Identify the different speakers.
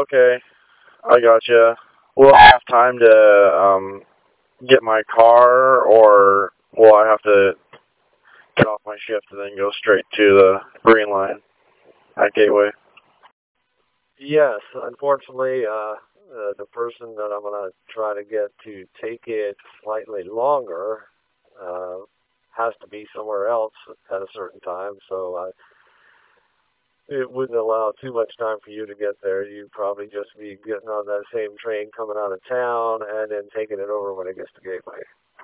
Speaker 1: Okay, I gotcha. Will I have time to get my car, or will I have to get off my shift and then go straight to the Green Line at Gateway?
Speaker 2: Yes, unfortunately, the person that I'm going to try to get to take it slightly longer uh, has to be somewhere else at a certain time, so it wouldn't allow too much time for you to get there. You'd probably just be getting on that same train coming out of town and then taking it over when it gets to Gateway.